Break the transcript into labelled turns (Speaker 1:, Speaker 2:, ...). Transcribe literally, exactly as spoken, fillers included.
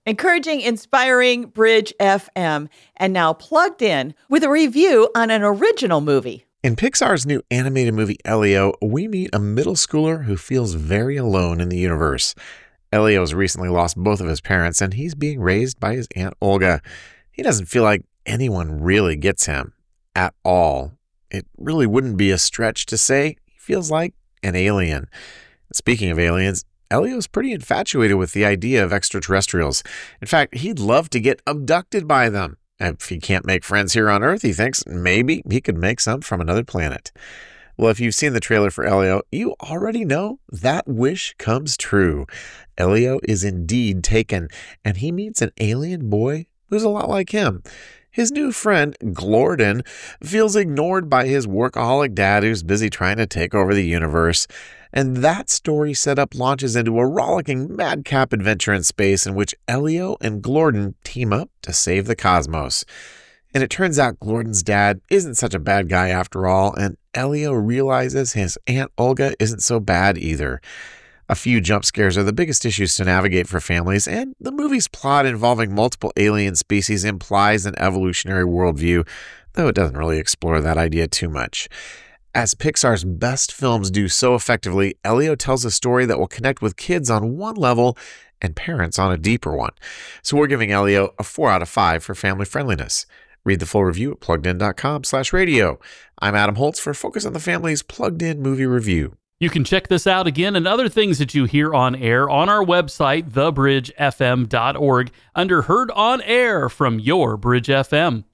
Speaker 1: Encouraging, inspiring Bridge F M, and now plugged in with a review on an original movie.
Speaker 2: In Pixar's new animated movie Elio, we meet a middle schooler who feels very alone in the universe. Elio's recently lost both of his parents, and he's being raised by his Aunt Olga. He doesn't feel like anyone really gets him at all. It really wouldn't be a stretch to say he feels like an alien. Speaking of aliens, Elio's pretty infatuated with the idea of extraterrestrials. In fact, he'd love to get abducted by them. If he can't make friends here on Earth, he thinks maybe he could make some from another planet. Well, if you've seen the trailer for Elio, you already know that wish comes true. Elio is indeed taken, and he meets an alien boy who's a lot like him. His new friend, Glorden, feels ignored by his workaholic dad who's busy trying to take over the universe. And that story setup launches into a rollicking madcap adventure in space in which Elio and Glorden team up to save the cosmos. And it turns out Glorden's dad isn't such a bad guy after all, and Elio realizes his Aunt Olga isn't so bad either. A few jump scares are the biggest issues to navigate for families, and the movie's plot involving multiple alien species implies an evolutionary worldview, though it doesn't really explore that idea too much. As Pixar's best films do so effectively, Elio tells a story that will connect with kids on one level and parents on a deeper one. So we're giving Elio a four out of five for family friendliness. Read the full review at pluggedin.com slash radio. I'm Adam Holtz for Focus on the Family's Plugged In Movie Review.
Speaker 3: You can check this out again and other things that you hear on air on our website, the bridge f m dot org, under Heard on Air from your Bridge F M.